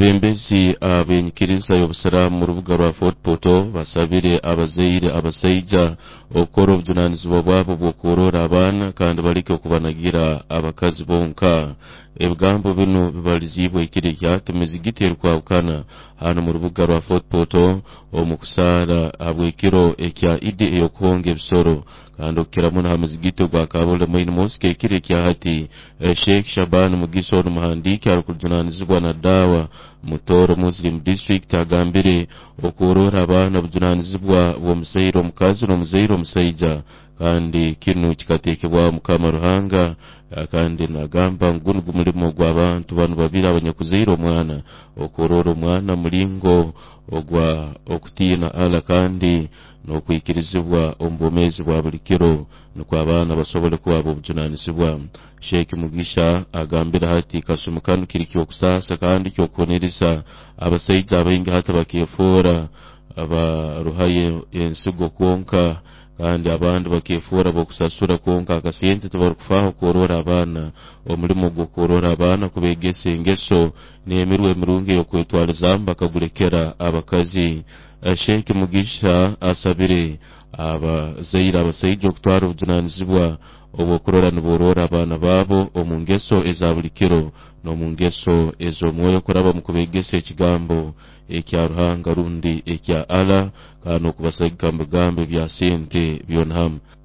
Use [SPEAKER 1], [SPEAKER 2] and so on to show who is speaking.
[SPEAKER 1] abembezi abenyikiriza y'obusiramu mu rubuga rwa Fort Portal basabire abazaire abasaija okora obujunanizibwa bwabo bw'okorora abaana kandi baleke okubanagira abakazi bonka. Ebigambo bino bibalizibwa ekiro kyatemezi giterkwawukana hano mu rubuga rwa Fort Portal omukusaara habw'ekiro ekya Idi ey'okuhonga ebisoro kandi okukiramu n'amazigito gwa Kabule Main Mosque ekiro ekya hati Sheikh Shaban Mugisha n'umuhandiki arikujunanizibwa na dawa Mutoro Muslim District agambire okorora abaana bujunanizibwa bw'omuzaire omukazi n'omuzaire omusaija kandi kinu kikateekebwa Mukama Ruhanga kandi nagamba ngunu gumulimo gw'abantu bano babiri abanyakuzaire omwana okorora omwana mulingo ogwa okutiina ala kandi n'okwikirizibwa ombomezi bwa buli kiro nukwo abaana basobole kuba obujunanizibwa. Sheikh Mugisha agambira hati kasumukanu kiri kyokusaasa kandi kyokubonereza abasaija abaingi hata bakefoora abaruhaye ensigo kwonka kandi abandi bakefoora bokusasura kwonka akasente tebarukufaho korora abaana omulimo gw'okorora abaana kubegesa engeso n'emirwe emirungi y'okwetwalizamu bakagulekera abakazi. Sheikh Mugisha asabire abazaire abasaija okutwara obujunanizibwa obw'okurora niborora abaana baabo omu ngeso eza buli kiro n'omu ngeso ez'omwoyo kuraba mu kubegesa ekigambo ekya Ruhanga rundi ekya Allah kandi okubasagika mu bigambo bya sente byona hamu.